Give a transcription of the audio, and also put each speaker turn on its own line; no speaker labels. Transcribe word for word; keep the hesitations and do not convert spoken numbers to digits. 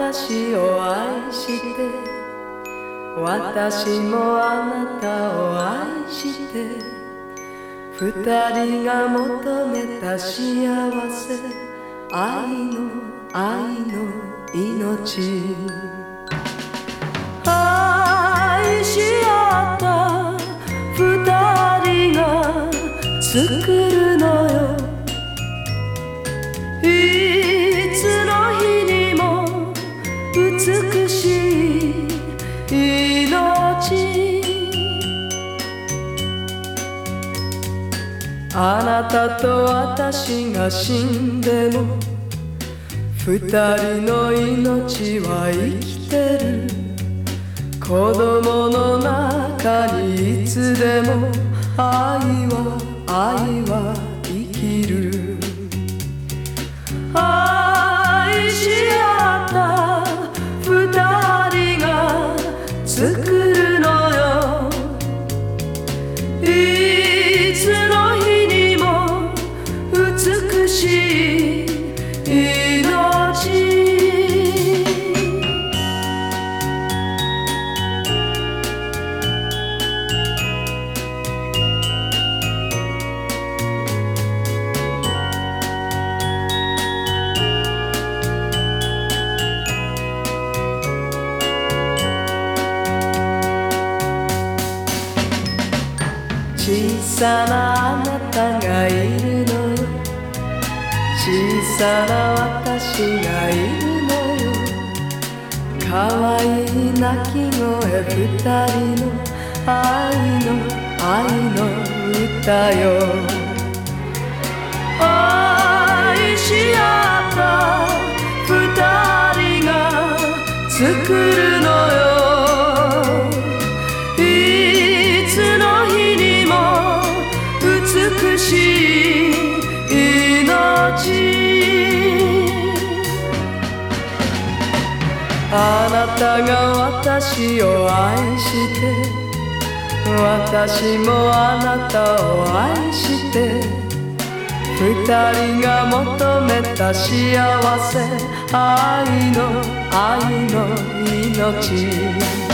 私を愛して私もあなたを愛して二人が求めた幸せ愛の愛の命愛し合った二人が作るのよいつの日にも美しい命あなたと私が死んでも二人の命は生きてる子供の中にいつでも愛は愛は生きる愛し合った二人が作るのよいつの日にも美しい命小さなあなたがいるのよ小さな私がいるのよ可愛い鳴き声二人の愛の愛の歌よ愛し合った二人が作るのよ美しい命あなたが私を愛して私もあなたを愛して二人が求めた幸せ愛の愛の命